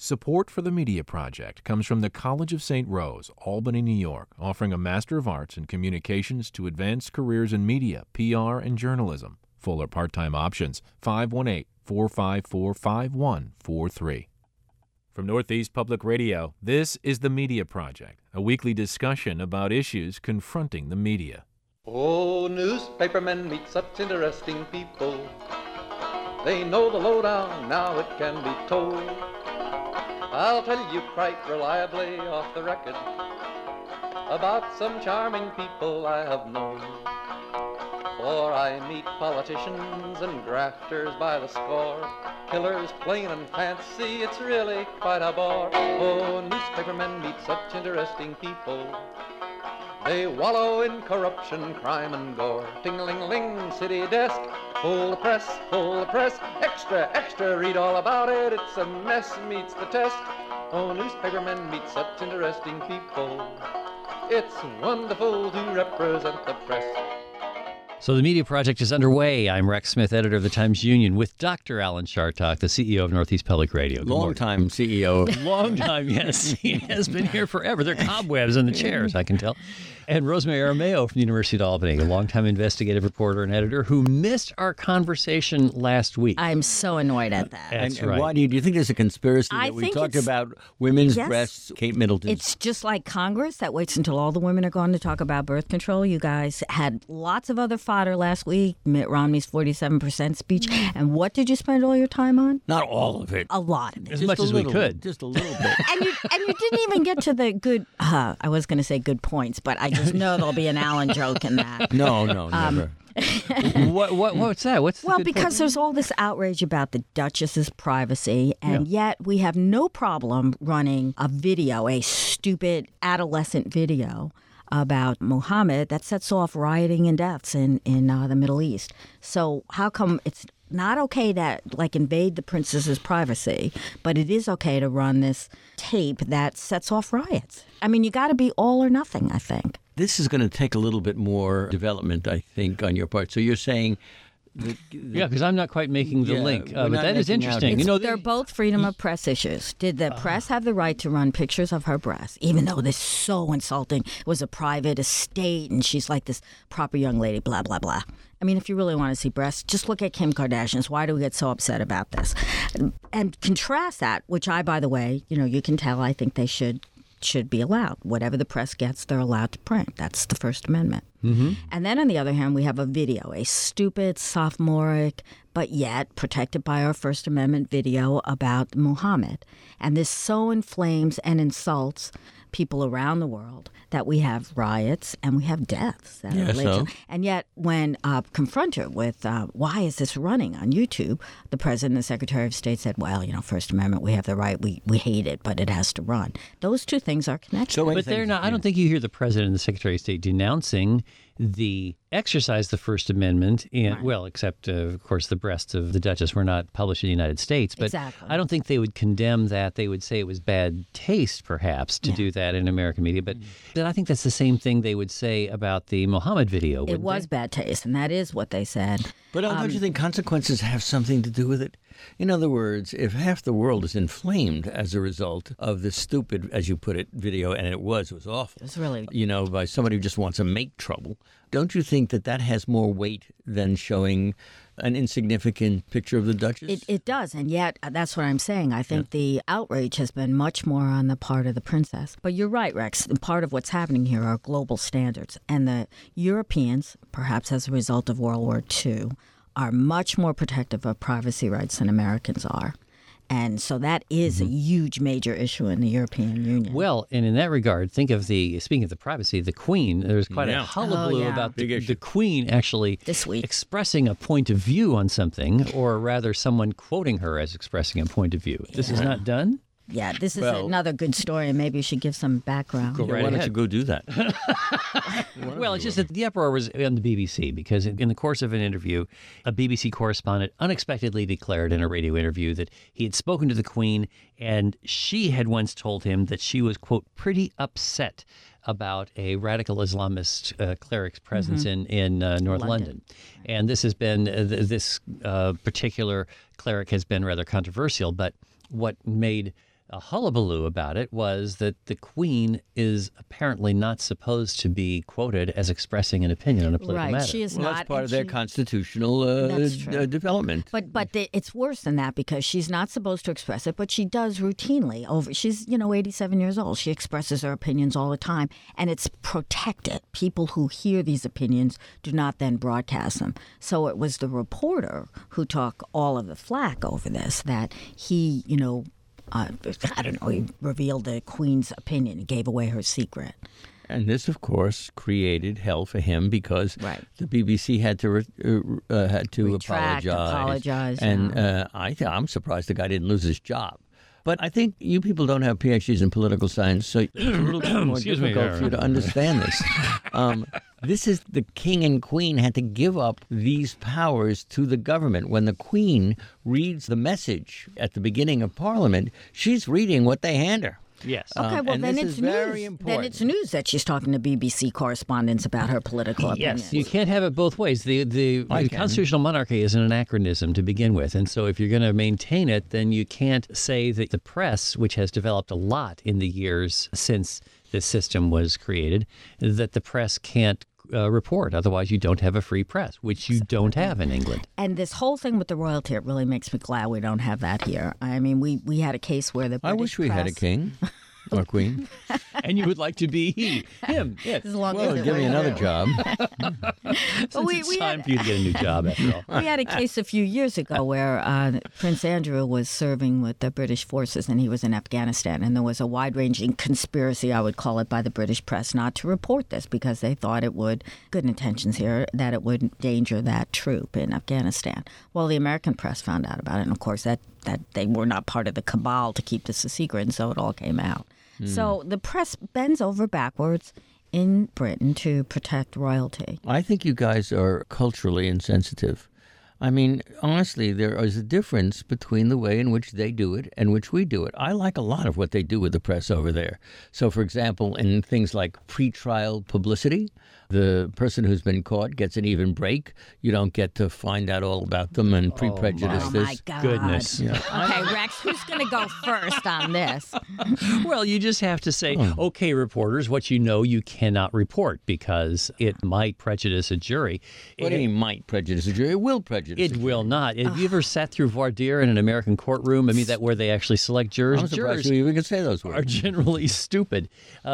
Support for the Media Project comes from the College of St. Rose, Albany, New York, offering a Master of Arts in Communications to advance careers in media, PR, and journalism. Full or part-time options, 518-454-5143. From Northeast Public Radio, this is The Media Project, a weekly discussion about issues confronting the media. Oh, newspapermen meet such interesting people. They know the lowdown, now it can be told. I'll tell you quite reliably off the record about some charming people I have known. For I meet politicians and grafters by the score, killers plain and fancy, it's really quite a bore. Oh, newspapermen meet such interesting people. They wallow in corruption, crime and gore. Ting-a-ling-a-ling, city desk, full the press, extra, extra, read all about it, it's a mess, meets the test. Oh, newspapermen meet such interesting people. It's wonderful to represent the press. So the Media Project is underway. I'm Rex Smith, editor of the Times-Union, with Dr. Alan Chartock, the CEO of Northeast Public Radio. Long-time CEO. Long time, yes. He has been here forever. There are cobwebs in the chairs, I can tell. And Rosemary Aramayo from the University of Albany, a longtime investigative reporter and editor who missed our conversation last week. I'm so annoyed at that. That's And right. why do you think there's a conspiracy I that we think talked it's- about women's Yes. breasts, Kate Middleton? It's just like Congress that waits until all the women are gone to talk about birth control. You guys had lots of other fodder last week, Mitt Romney's 47% speech. And what did you spend all your time on? Not all of it. A lot of it. As Just much a as we little, could. Just a little bit. And you didn't even get to the good, I was going to say good points, but I just know there'll be an Alan joke in that. No, never. What's that? What's the Well, good because point? there's all this outrage about the Duchess's privacy, and yet we have no problem running a video, a stupid adolescent video about Muhammad that sets off rioting and deaths in the Middle East. So how come it's not okay to invade the princess's privacy, but it is okay to run this tape that sets off riots? I mean, you got to be all or nothing, I think. This is going to take a little bit more development, I think, on your part. So you're saying... Yeah, because I'm not quite making the Yeah, link. we're But not that is making out- interesting. They're both freedom of press issues. Did the press have the right to run pictures of her breasts, even though this is so insulting? It was a private estate, and she's like this proper young lady, blah, blah, blah. I mean, if you really want to see breasts, just look at Kim Kardashian's. Why do we get so upset about this? And contrast that, which by the way, you can tell I think they should be allowed. Whatever the press gets, they're allowed to print. That's the First Amendment. Mm-hmm. And then on the other hand, we have a video, a stupid, sophomoric, but yet protected by our First Amendment video about Muhammad. And this so inflames and insults people around the world that we have riots and we have deaths that are related. And yet when confronted with why is this running on YouTube, the President and the Secretary of State said, well, First Amendment, we have the right, we hate it, but it has to run. Those two things are connected. But they're not. I don't think you hear the President and the Secretary of State denouncing the exercise of the First Amendment, and well, except of course the breasts of the Duchess were not published in the United States. But Exactly. I don't think they would condemn that. They would say it was bad taste, perhaps, to do that in American media. But I think that's the same thing they would say about the Muhammad video. It wouldn't was they? bad taste, and that is what they said. But don't you think consequences have something to do with it? In other words, if half the world is inflamed as a result of this stupid, as you put it, video, and it was awful. It was really... By somebody who just wants to make trouble, don't you think that has more weight than showing an insignificant picture of the Duchess? It does, and yet that's what I'm saying. I think the outrage has been much more on the part of the princess. But you're right, Rex. Part of what's happening here are global standards. And the Europeans, perhaps as a result of World War II, are much more protective of privacy rights than Americans are. And so that is a huge major issue in the European Union. Well, and in that regard, think of speaking of the privacy, the Queen, there was quite a hullabaloo about the Queen actually This week. expressing a point of view on something, or rather someone quoting her as expressing a point of view. This is not done? Yeah, this is another good story, and maybe you should give some background. Go right Why don't ahead. you go do that? Well, it's just that the uproar was on the BBC because in the course of an interview, a BBC correspondent unexpectedly declared in a radio interview that he had spoken to the Queen and she had once told him that she was, quote, pretty upset about a radical Islamist cleric's presence in North London. And this has been, this particular cleric has been rather controversial, but what made hullabaloo about it was that the Queen is apparently not supposed to be quoted as expressing an opinion on a political Right, matter. she is Well, not. that's part and of their she- constitutional That's true. development. But it's worse than that because she's not supposed to express it, but she does routinely. She's 87 years old. She expresses her opinions all the time, and it's protected. People who hear these opinions do not then broadcast them. So it was the reporter who took all of the flack over this. That he, I don't know, he revealed the Queen's opinion, gave away her secret. And this, of course, created hell for him because Right. the BBC had to Retract, apologize. And I'm surprised the guy didn't lose his job. But I think you people don't have PhDs in political science, so it's a little bit more Excuse me, difficult for you to understand this. This is the king and queen had to give up these powers to the government. When the queen reads the message at the beginning of Parliament, she's reading what they hand her. Yes. Okay, well and then this it's is very news. important. Then it's news that she's talking to BBC correspondents about her political opinions. Yes, you can't have it both ways. The can. constitutional monarchy is an anachronism to begin with. And so if you're going to maintain it, then you can't say that the press, which has developed a lot in the years since this system was created, that the press can't report. Otherwise, you don't have a free press, which you don't have in England. And this whole thing with the royalty, it really makes me glad we don't have that here. I mean, we had a case where the I British wish we had a press- king or queen. And you would like to be him. Yes. As long Well, as it give me was another true. job. But It's time for you to get a new job, after all. We had a case a few years ago where Prince Andrew was serving with the British forces and he was in Afghanistan. And there was a wide-ranging conspiracy, I would call it, by the British press not to report this because they thought it would, good intentions here, that it would endanger that troop in Afghanistan. Well, the American press found out about it. And, of course, that they were not part of the cabal to keep this a secret. And so it all came out. So the press bends over backwards in Britain to protect royalty. I think you guys are culturally insensitive. I mean, honestly, there is a difference between the way in which they do it and which we do it. I like a lot of what they do with the press over there. So, for example, in things like pretrial publicity, the person who's been caught gets an even break. You don't get to find out all about them and pre-prejudice Oh, this. my God. Goodness. Okay, Rex, who's going to go first on this? Well, you just have to say, okay, reporters, what you know you cannot report because it might prejudice a jury. What do you mean might prejudice a jury? It will prejudice a It jury. will not. Have you ever sat through voir dire in an American courtroom? I mean, that where they actually select jurors. I'm surprised Jurors you even could say those are words. generally stupid.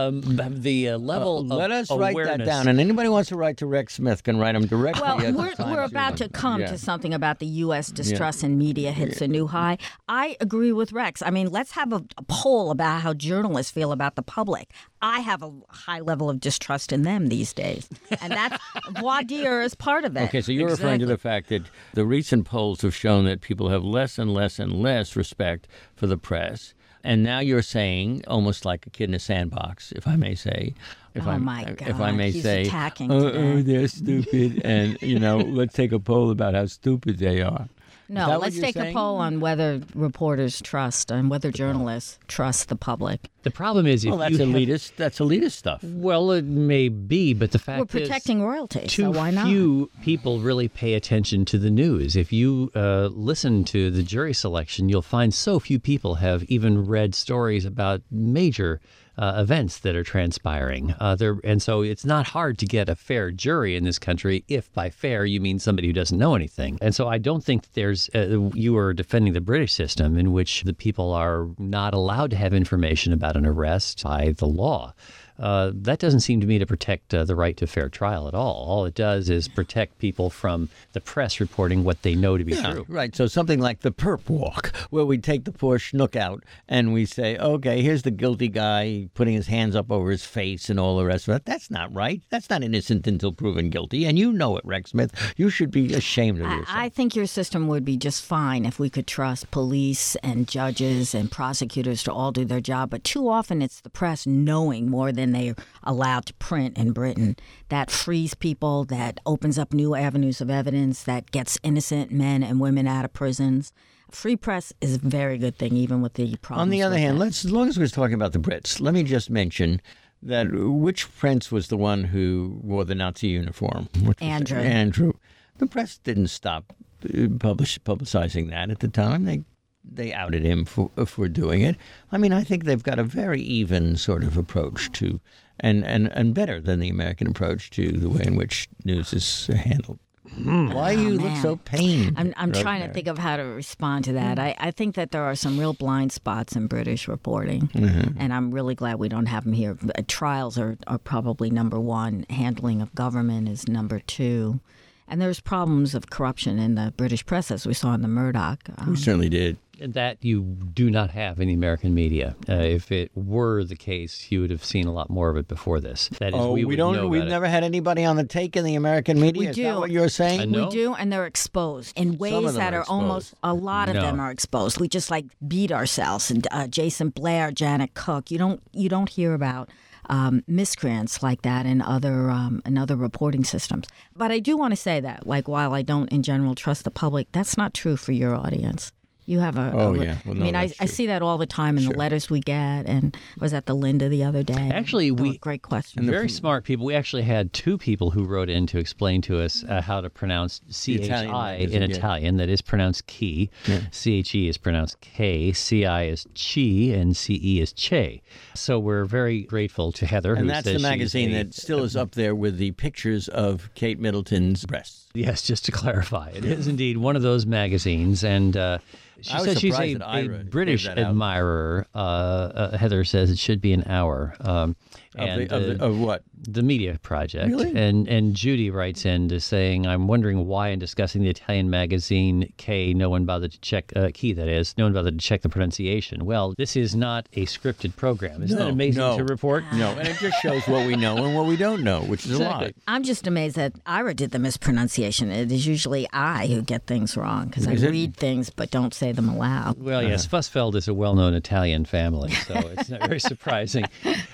The level of Let us write that awareness- down. And anybody who wants to write to Rex Smith can write them directly. Well, at the we're Times about to Union. come Yeah. to something about the U.S. distrust in media hits a new high. I agree with Rex. I mean, let's have a poll about how journalists feel about the public. I have a high level of distrust in them these days. And that's voir dire is part of it. Okay, so you're referring to the fact that the recent polls have shown that people have less and less and less respect for the press. And now you're saying, almost like a kid in a sandbox, if I may say. If Oh, I, my If I God, may he's say, attacking oh, today." they're stupid. And, let's take a poll about how stupid they are. Is that No, what let's you're take a saying? poll on whether reporters trust and whether journalists trust the public. The problem is if Well, that's you have- elitist. That's elitist stuff. well, it may be, but the fact We're protecting is, royalty, too so why not? few people really pay attention to the news. If you listen to the jury selection, you'll find so few people have even read stories about major events that are transpiring. And so it's not hard to get a fair jury in this country if by fair you mean somebody who doesn't know anything. And so I don't think there's, you are defending the British system in which the people are not allowed to have information about an arrest by the law. That doesn't seem to me to protect the right to fair trial at all. All it does is protect people from the press reporting what they know to be true. Right. So something like the perp walk, where we take the poor schnook out and we say, okay, here's the guilty guy putting his hands up over his face and all the rest of it. That's not right. That's not innocent until proven guilty. And you know it, Rex Smith. You should be ashamed of yourself. I think your system would be just fine if we could trust police and judges and prosecutors to all do their job. But too often it's the press knowing more than they're allowed to print in Britain. That frees people, that opens up new avenues of evidence, that gets innocent men and women out of prisons. Free press is a very good thing, even with the problems. On the other with hand, it. as long as we're talking about the Brits, let me just mention that which prince was the one who wore the Nazi uniform? Which was Andrew. Andrew. The press didn't stop publicizing that at the time. They they outed him for doing it. I mean, I think they've got a very even sort of approach to, and better than the American approach to the way in which news is handled. Why you look so pained? I'm trying to think of how to respond to that. I think that there are some real blind spots in British reporting, and I'm really glad we don't have them here. Trials are probably number one. Handling of government is number two. And there's problems of corruption in the British press, as we saw in the Murdoch. We certainly did. That you do not have in the American media. If it were the case, you would have seen a lot more of it before this. That is, we don't. Know we've never had anybody on the take in the American media. Is that what you're saying? We do, and they're exposed in ways that are almost. A lot of them are exposed. We just beat ourselves. And Jason Blair, Janet Cook. You don't hear about miscreants like that in other reporting systems. But I do want to say that, while I don't in general trust the public, that's not true for your audience. You have I see that all the time in the letters we get, and I was at the Linda the other day. Actually, great question. Very smart people. We actually had two people who wrote in to explain to us how to pronounce CHI in Italian. That is pronounced chi. Yeah. CHE is pronounced K. CI is chi, and CE is che. So we're very grateful to Heather. And that's the magazine that still is up there with the pictures of Kate Middleton's breasts. Yes, just to clarify, it is indeed one of those magazines, and she says she's a British admirer. Heather says it should be an hour. Of what? The Media Project. Really? And Judy writes in to saying, I'm wondering why in discussing the Italian magazine K, no one bothered to check, Key that is, no one bothered to check the pronunciation. Well, this is not a scripted program. Isn't that amazing to report? No, and it just shows what we know and what we don't know, which is a lot. I'm just amazed that Ira did the mispronunciation. It is usually I who get things wrong, because I read things but don't say them aloud. Well, yes, Fussfeld is a well-known Italian family, so it's not very surprising.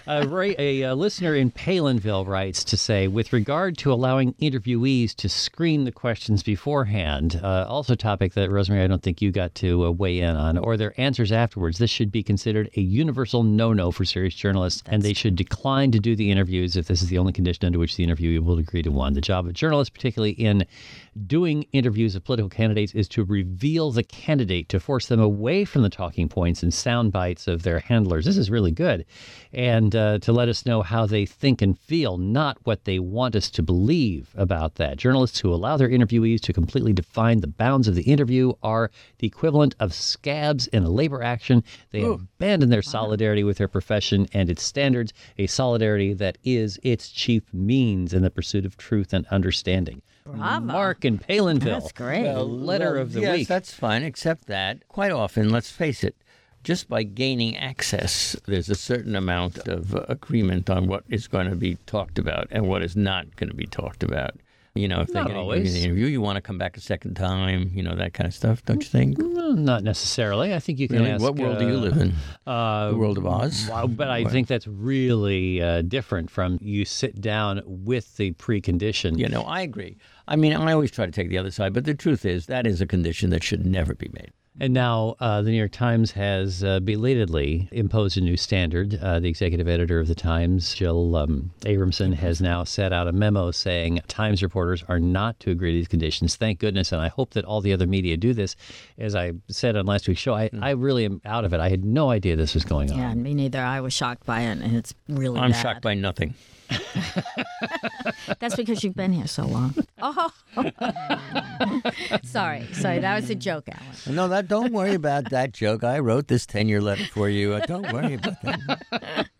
A listener in Palinville writes to say, with regard to allowing interviewees to screen the questions beforehand, also a topic that, Rosemary, I don't think you got to weigh in on, or their answers afterwards, this should be considered a universal no-no for serious journalists, and they should decline to do the interviews if this is the only condition under which the interviewee will agree to one. The job of journalists, particularly in doing interviews of political candidates, is to reveal the candidate, to force them away from the talking points and sound bites of their handlers. This is really good. And to let us know how they think and feel, not what they want us to believe about that. Journalists who allow their interviewees to completely define the bounds of the interview are the equivalent of scabs in a labor action. They abandon their solidarity with their profession and its standards, a solidarity that is its chief means in the pursuit of truth and understanding. Bravo. Mark in Palinville. That's great. The letter of the week. Yes, that's fine, except that quite often, let's face it, just by gaining access, there's a certain amount of agreement on what is going to be talked about and what is not going to be talked about. You know, if they're going to give you the interview, you want to come back a second time, that kind of stuff, don't you think? Well, not necessarily. I think you can ask... What world do you live in? The world of Oz? But I think that's really different from you sit down with the precondition. I agree. I mean, I always try to take the other side, but the truth is that is a condition that should never be made. And now the New York Times has belatedly imposed a new standard. The executive editor of the Times, Jill Abramson, has now set out a memo saying Times reporters are not to agree to these conditions. Thank goodness. And I hope that all the other media do this. As I said on last week's show, I really am out of it. I had no idea this was going on. Yeah, me neither. I was shocked by it, and it's really I'm bad. shocked by nothing. That's because you've been here so long. Oh, sorry, that was a joke, Alan. No, don't worry about that joke. I wrote this 10-year letter for you. Don't worry about that.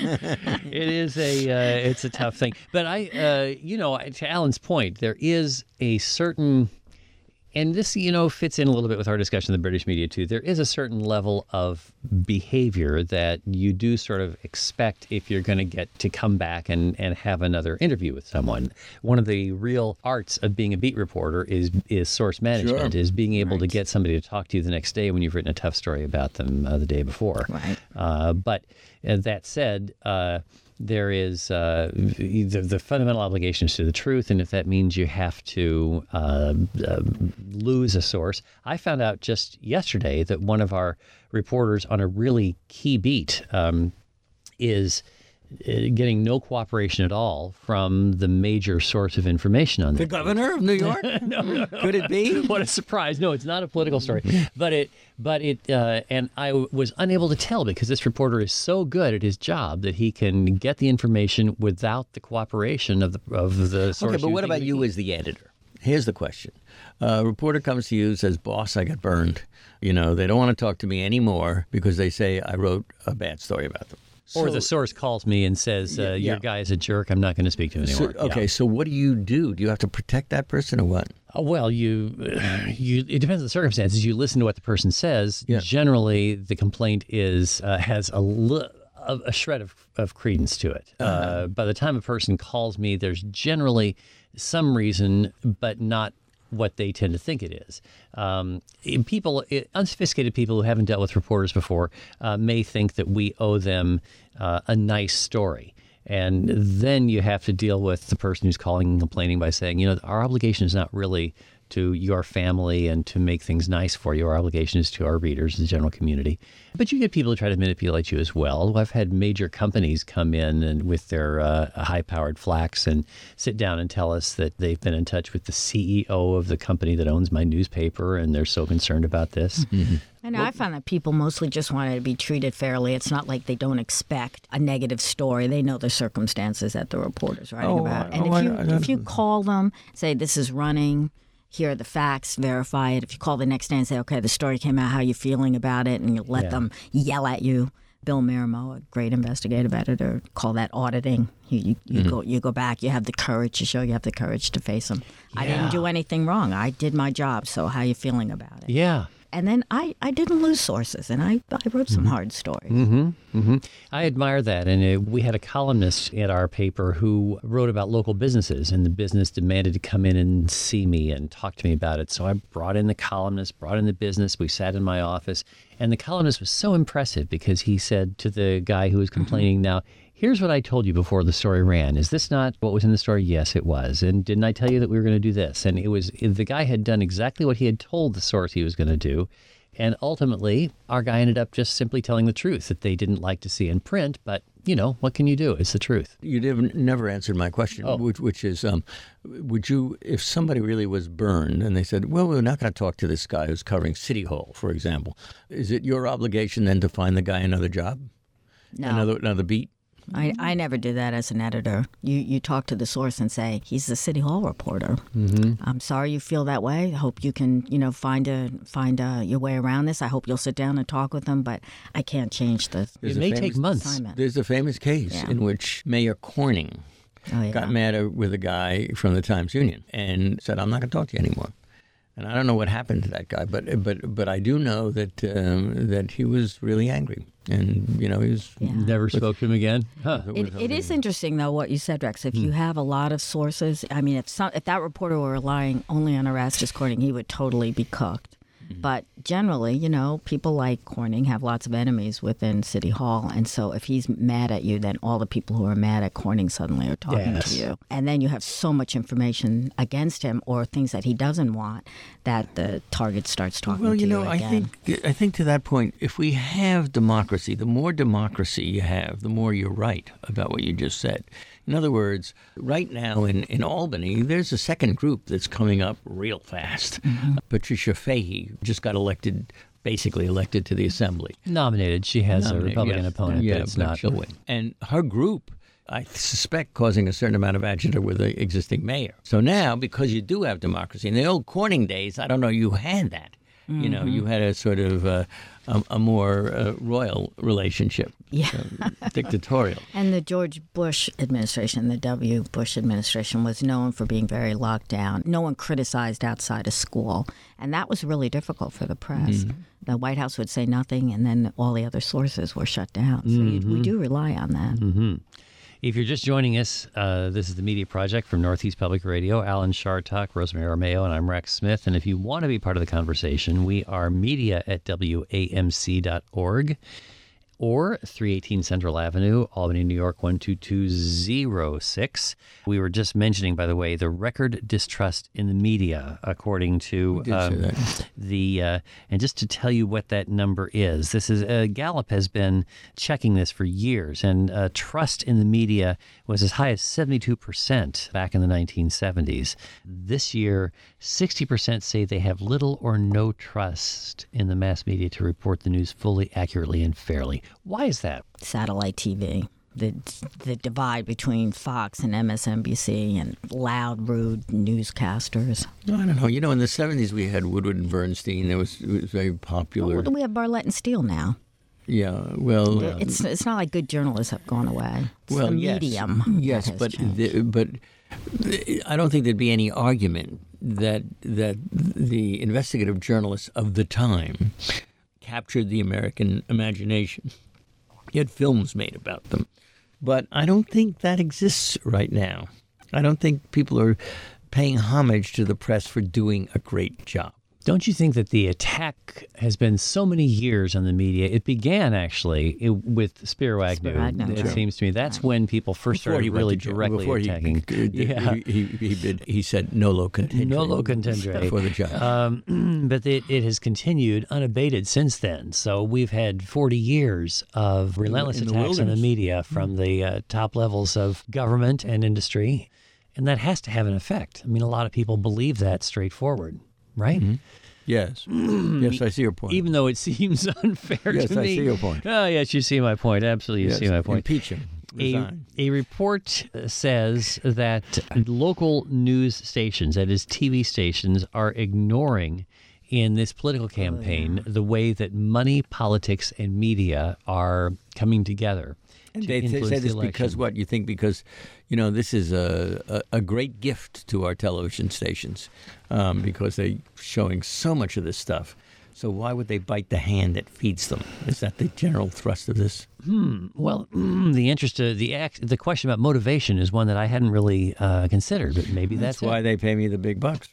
It's a tough thing, but to Alan's point, there is a certain. And this, fits in a little bit with our discussion of the British media, too. There is a certain level of behavior that you do sort of expect if you're going to get to come back and have another interview with someone. One of the real arts of being a beat reporter is source management, is being able to get somebody to talk to you the next day when you've written a tough story about them the day before. Right. But that said, there is the fundamental obligations to the truth, and if that means you have to lose a source. I found out just yesterday that one of our reporters on a really key beat is getting no cooperation at all from the major source of information on The that. governor of New York? No. Could it be? What a surprise! No, it's not a political story, but and I was unable to tell because this reporter is so good at his job that he can get the information without the cooperation of the source. Okay, but what about you as the editor? Here's the question. A reporter comes to you and says, boss, I got burned. They don't want to talk to me anymore because they say I wrote a bad story about them. Or the source calls me and says, your guy is a jerk. I'm not going to speak to him anymore. So what do? Do you have to protect that person or what? Well, it depends on the circumstances. You listen to what the person says. Yeah. Generally, the complaint has a shred of credence to it. By the time a person calls me, there's generally some reason, but not what they tend to think it is. Unsophisticated people who haven't dealt with reporters before may think that we owe them a nice story. And then you have to deal with the person who's calling and complaining by saying, our obligation is not really to your family and to make things nice for you. Our obligation is to our readers, the general community. But you get people who try to manipulate you as well. I've had major companies come in and with their high-powered flax and sit down and tell us that they've been in touch with the CEO of the company that owns my newspaper, and they're so concerned about this. Mm-hmm. I know. I found that people mostly just wanted to be treated fairly. It's not like they don't expect a negative story. They know the circumstances that the reporter's writing about. And if you call them, say, this is running, here are the facts, verify it. If you call the next day and say, okay, the story came out, how are you feeling about it? And you let them yell at you. Bill Miramo, a great investigative editor, call that auditing. You go back, you have the courage to show you have the courage to face them. Yeah. I didn't do anything wrong. I did my job, so how are you feeling about it? Yeah. And then I didn't lose sources, and I wrote some hard stories. I admire that. And we had a columnist at our paper who wrote about local businesses, and the business demanded to come in and see me and talk to me about it. So I brought in the columnist, brought in the business. We sat in my office, and the columnist was so impressive because he said to the guy who was complaining, now, here's what I told you before the story ran. Is this not what was in the story? Yes, it was. And didn't I tell you that we were going to do this? And the guy had done exactly what he had told the source he was going to do. And ultimately, our guy ended up just simply telling the truth that they didn't like to see in print. But, what can you do? It's the truth. You never answered my question, which is, would you, if somebody really was burned and they said, well, we're not going to talk to this guy who's covering City Hall, for example, is it your obligation then to find the guy another job? No. Another beat? I never did that as an editor. You talk to the source and say, he's the City Hall reporter. I'm sorry you feel that way. I hope you can, find your way around this. I hope you'll sit down and talk with them, but I can't change this. It may take months. Assignment. There's a famous case in which Mayor Corning got mad with a guy from the Times-Union and said, I'm not going to talk to you anymore. And I don't know what happened to that guy, but I do know that he was really angry, and he was never spoke to him again. Huh. It is interesting though what you said, Rex. If you have a lot of sources, I mean, if that reporter were relying only on Erastus Corning, he would totally be cooked. But generally, people like Corning have lots of enemies within City Hall. And so if he's mad at you, then all the people who are mad at Corning suddenly are talking to you. And then you have so much information against him or things that he doesn't want that the target starts talking to you again. I think to that point, if we have democracy, the more democracy you have, the more you're right about what you just said. In other words, right now in Albany, there's a second group that's coming up real fast. Patricia Fahey just got basically elected to the Assembly. Nominated. She has a Republican opponent, but it's not. She'll win. And her group, I suspect, causing a certain amount of agita with the existing mayor. So now, because you do have democracy, in the old Corning days, I don't know, you had that. You had a sort of a more royal relationship, dictatorial. And the George Bush administration, the W. Bush administration, was known for being very locked down. No one criticized outside of school. And that was really difficult for the press. The White House would say nothing, and then all the other sources were shut down. So we do rely on that. If you're just joining us, this is the Media Project from Northeast Public Radio. Alan Chartock, Rosemary Armeo, and I'm Rex Smith. And if you want to be part of the conversation, we are media@wamc.org. or 318 Central Avenue, Albany, New York, 12206. We were just mentioning, by the way, the record distrust in the media, according to and just to tell you what that number is. This is Gallup has been checking this for years, and trust in the media was as high as 72% back in the 1970s. This year, 60% say they have little or no trust in the mass media to report the news fully, accurately, and fairly. Why is that? Satellite TV. The divide between Fox and MSNBC and loud, rude newscasters. I don't know. You know, in the 70s we had Woodward and Bernstein. It was very popular. Well, we have Bartlett and Steele now. Yeah, well... It's not like good journalists have gone away. It's well, the medium. Yes, but I don't think there'd be any argument that the investigative journalists of the time captured the American imagination. You had films made about them. But I don't think that exists right now. I don't think people are paying homage to the press for doing a great job. Don't you think that the attack has been so many years on the media? It began, actually, with Spiro Agnew. It seems to me that's when people first started really directly attacking. He said nolo contendere. Nolo contendere. For the job. But it has continued unabated since then. So we've had 40 years of relentless attacks on the media from the top levels of government and industry. And that has to have an effect. I mean, a lot of people believe that straightforward. Right? Mm-hmm. Yes. Yes, I see your point. Even though it seems unfair to me. Yes, I see your point. Oh, yes, you see my point. Absolutely, you see my point. Impeach him. A report says that local news stations, that is TV stations, are ignoring in this political campaign the way that money, politics, and media are coming together. And they say this because what? You think because, this is a great gift to our television stations because they're showing so much of this stuff. So why would they bite the hand that feeds them? Is that the general thrust of this? Well, the question about motivation is one that I hadn't really considered, but maybe that's why they pay me the big bucks.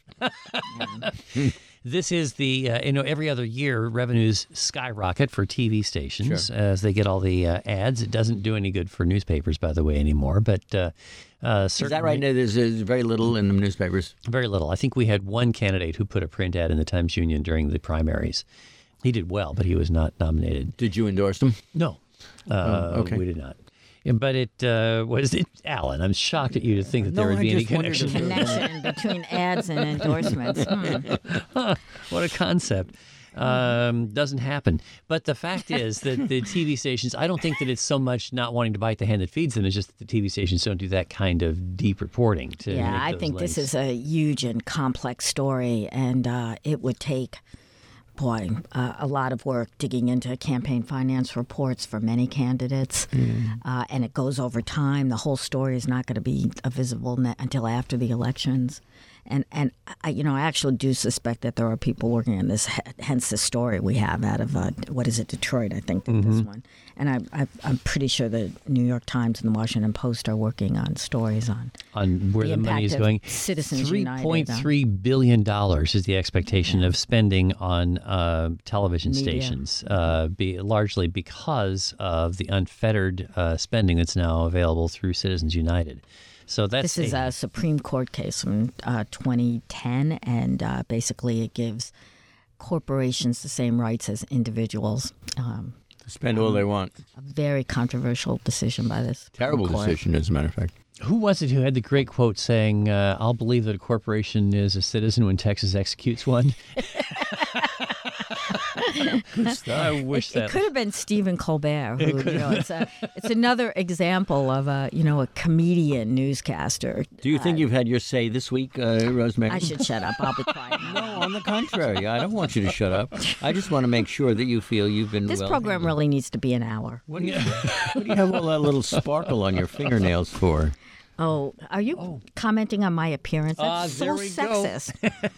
This is every other year revenues skyrocket for TV stations as they get all the ads. It doesn't do any good for newspapers, by the way, anymore. But is that right? There's very little in the newspapers. Very little. I think we had one candidate who put a print ad in the Times-Union during the primaries. He did well, but he was not nominated. Did you endorse him? No. Okay. We did not. But it was Alan. I'm shocked at you to think that there would be any connection. Connection between ads and endorsements. What a concept. Doesn't happen. But the fact is that the TV stations, I don't think that it's so much not wanting to bite the hand that feeds them. It's just that the TV stations don't do that kind of deep reporting. I think this is a huge and complex story, and it would take... a lot of work digging into campaign finance reports for many candidates, and it goes over time. The whole story is not going to be visible until after the elections. And I actually do suspect that there are people working on this, hence the story we have out of, Detroit, I think, this one. And I'm pretty sure the New York Times and the Washington Post are working on stories on where the money is going. Citizens United. $3.3 billion is the expectation of spending on television stations, largely because of the unfettered spending that's now available through Citizens United. So this is a Supreme Court case from 2010, and basically it gives corporations the same rights as individuals. To spend all they want. A very controversial decision by this Terrible court. Decision, as a matter of fact. Who was it who had the great quote saying, I'll believe that a corporation is a citizen when Texas executes one? Good stuff. I wish that. It could have been Stephen Colbert. Who, it's another example of a comedian newscaster. Do you think you've had your say this week, Rosemary? I should shut up. I'll be quiet. No, on the contrary. I don't want you to shut up. I just want to make sure that you feel you've been This program really needs to be an hour. What do you have all that little sparkle on your fingernails for? Oh, are you commenting on my appearance? That's so sexist.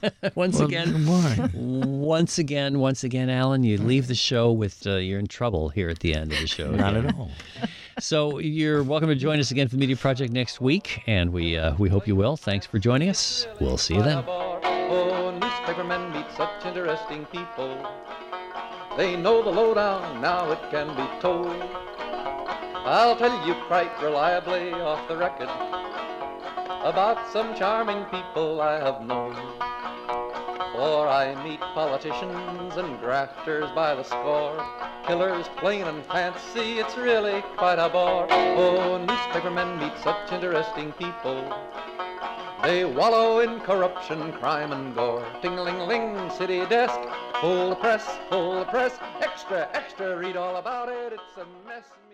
Once again, Alan, you leave the show with you're in trouble here at the end of the show. Not at all. So you're welcome to join us again for the Media Project next week, and we hope you will. Thanks for joining us. We'll see you then. Oh, newspapermen meet such interesting people. They know the lowdown, now it can be told. I'll tell you quite reliably off the record about some charming people I have known. For I meet politicians and grafters by the score, killers plain and fancy, it's really quite a bore. Oh, newspapermen meet such interesting people. They wallow in corruption, crime and gore. Ting-a-ling-a-ling, city desk, full the press, extra, extra, read all about it, it's a mess.